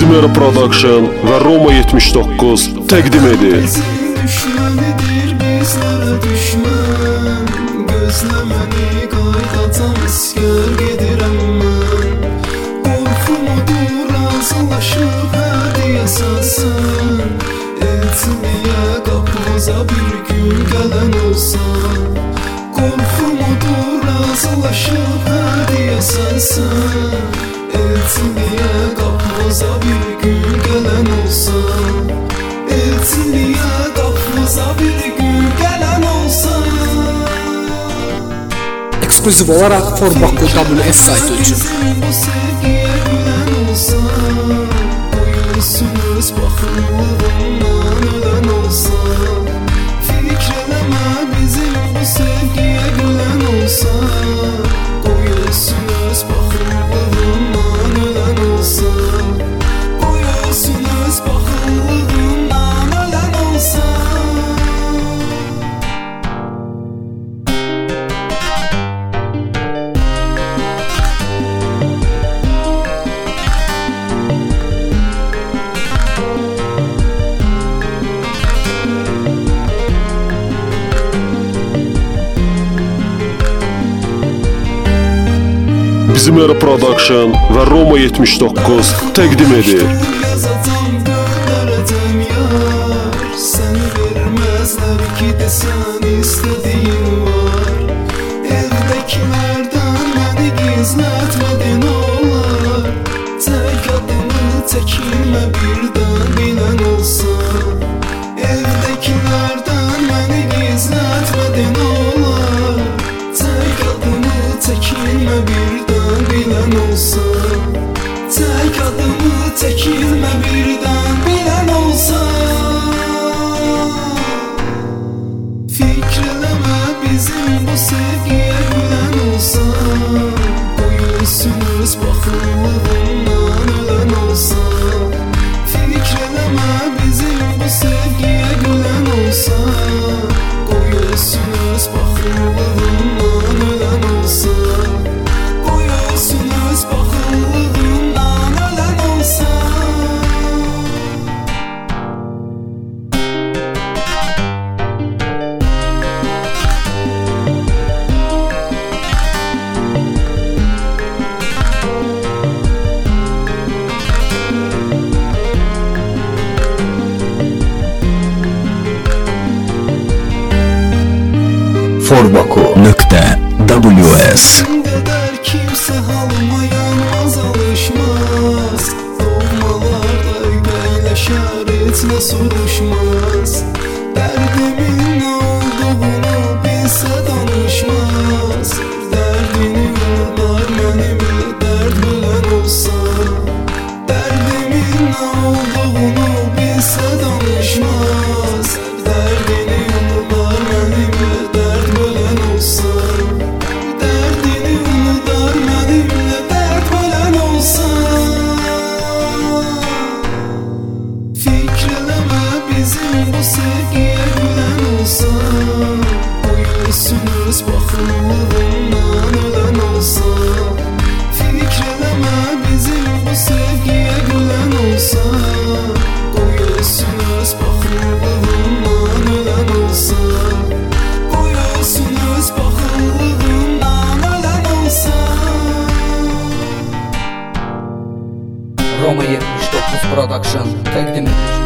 Bizim Era Production və Roma 79 təqdim edir. Düşməlidir bizlərə düşmən, gözləməni qaydatam iskər gedirəm mən. Qorxumudur razılaşıb hədiyəsən sən, elçiliyə qapımıza bir gün gələn olsan. Qorxumudur razılaşıb hədiyəsən sən, elçiliyə qapımıza bir gün gələn olsan. Elçiliyə qapımıza bir gün gələn olsan. Ekskluziv olaraq Forbako WS saytı üçün. Bu sevgiyə gülən olsan, qoyulsunuz baxımlığından ölən olsan. Fikr eləmə bizim bu sevgiyə gülən olsan, qoyulsunuz baxımlığından ölən olsan. Qoyulsunuz baxımlığından ölən olsan. Bizim Era Production və Roma 79 təqdim edir. Yazacam gönderəcəm yar, səni verməzlər ki desən istədiyin var. Evdəkilərdən məni gizlətmədin olar, tək adımı çəkinmə birdən bilən olsan. Evdəkilərdən məni gizlətmədin olar, tək adımı çəkinmə birdən bilən olsan. Tək adımı çəkilmə birdən bilən olsan. Fikr eləmə bizim bu sevgiyə gülən olsan, qoyulsunuz baxımlığından ölən olsan. Fikr eləmə bizim bu sevgiyə gülən olsan, qoyulsunuz baxımlığından ölən olsan. Qoyulsunuz baxımlığından ölən olsan. Forbako.ws Qədər kimsə halıma yanmaz, alışmaz. Doğmalarda ürəkləşər, heç nə soruşmaz. Dərdimin nə olduğunu bilsə danışmaz. Dərdini unutar mənimlə dərd bilən olsan. Dərdimin nə olduğunu bilsə danışmaz. Dərdini unutar mənimlə dərd bilən olsan. Dərdini unutar mənimlə dərd bilən olsan. Fikr eləmə bizim bu sevgiyə gülən olsan, qoyulsunuz baxımlığından ölən olsan. Fikr eləmə bizim bu sevgiyə gülən olsan, qoyulsunuz baxımlığından ölən olsan. Qoyulsunuz baxımlığından ölən olsan. Roma 79 Production təqdim edir.